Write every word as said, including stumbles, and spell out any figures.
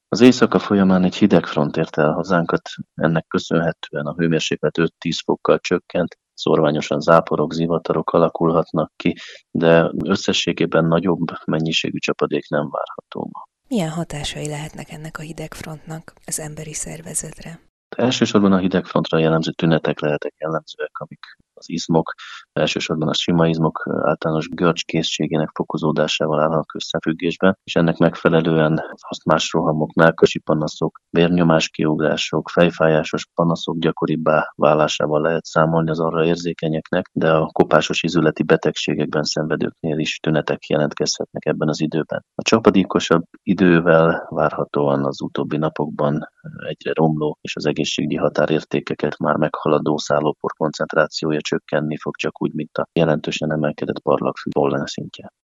Az éjszaka folyamán egy hideg front érte el hazánkat, ennek köszönhetően a hőmérséklet öt-tíz fokkal csökkent, szorványosan záporok, zivatarok alakulhatnak ki, de összességében nagyobb mennyiségű csapadék nem várható ma. Milyen hatásai lehetnek ennek a hidegfrontnak az emberi szervezetre? Elsősorban a hidegfrontra jellemző tünetek lehetek jellemzőek, amik az izmok, elsősorban a sima izmok általános görcskészségének fokozódásával állnak összefüggésben, és ennek megfelelően asztmás rohamok, mellkasi panaszok, vérnyomáskiugrások, fejfájásos panaszok gyakoribbá válásával lehet számolni az arra érzékenyeknek, de a kopásos ízületi betegségekben szenvedőknél is tünetek jelentkezhetnek ebben az időben. A csapadékosabb idővel várhatóan az utóbbi napokban egyre romló és az egészségügyi határértékeket már meghaladó szállópor koncentrációja csökkenni fog, csak úgy, mint a jelentősen emelkedett parlagfű pollen szintje.